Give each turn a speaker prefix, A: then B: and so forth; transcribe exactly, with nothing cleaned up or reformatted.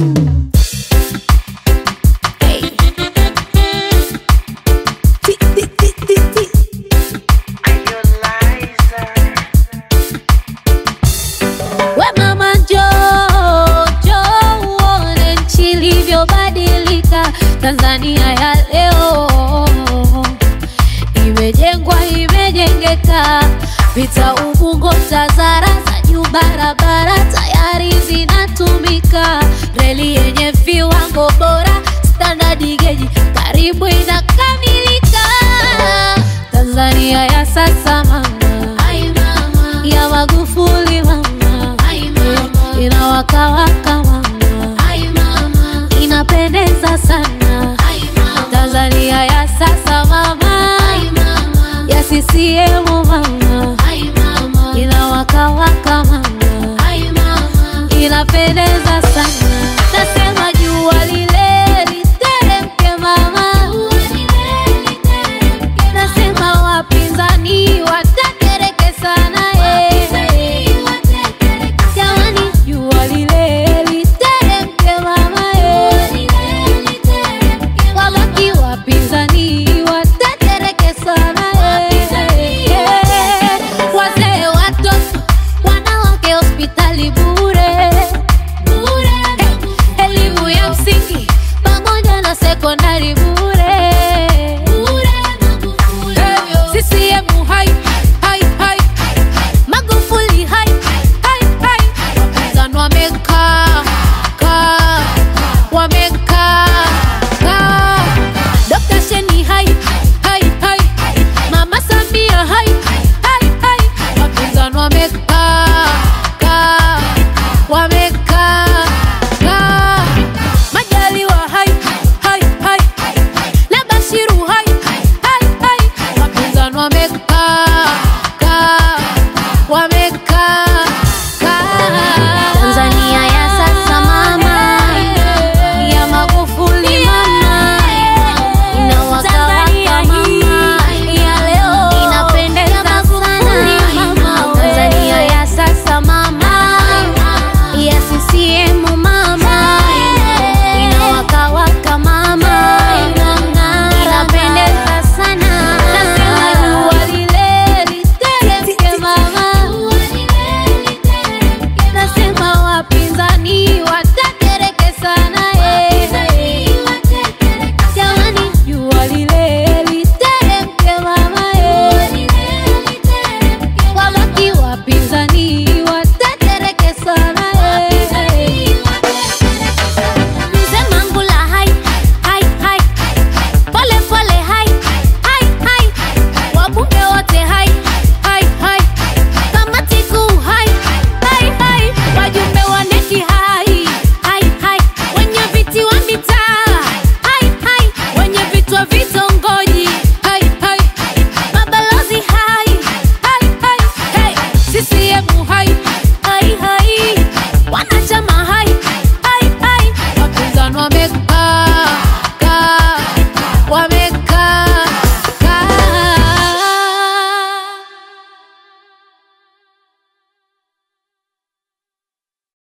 A: Tanzania ya leo imejengwa, imejengeka, vita Ubungo, Tazara za juu, barabara tayari zinatumika, reli yenye viwango bora, standard gauge karibu inakamilika. Tanzania ya sasa mama, ai mama, ya Magufuli mama, ai mama, inawakawaka mama, ai mama, inapendeza sana. Tanzania ya sasa mama, ai mama, ya C C M mama, ai mama, inawakawaka mama, ai mama, inapendeza sana. Nasema jua lile literemke mama, nasema wapinzani watakereke sana eh. Jamani jua lile literemke mama eh. Wabaki wapinzani watakereke sana eh. Wazee, watoto, wanawake hospitali bure, elimu ya msingi pamoja na sekondari bure. C C M hai hai hai, Magufuli hai hai hai, Tanzania wamekaa kaa wame